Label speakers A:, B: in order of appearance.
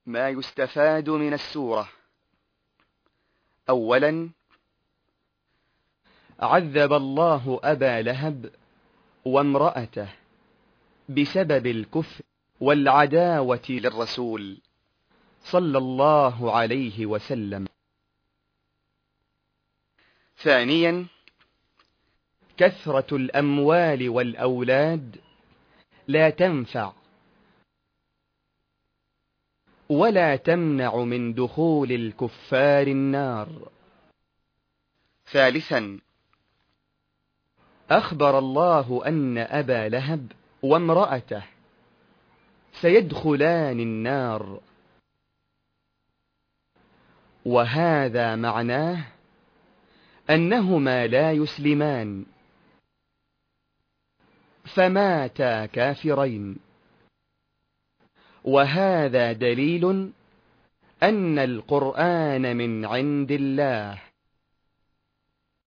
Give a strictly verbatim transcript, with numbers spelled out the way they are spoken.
A: ما يستفاد من السورة. أولا، عذب الله أبا لهب وامرأته بسبب الكفر والعداوة للرسول صلى الله عليه وسلم. ثانيا، كثرة الأموال والأولاد لا تنفع ولا تمنع من دخول الكفار النار. ثالثا، أخبر الله أن أبا لهب وامرأته سيدخلان النار، وهذا معناه أنهما لا يسلمان فماتا كافرين، وهذا دليل أن القرآن من عند الله.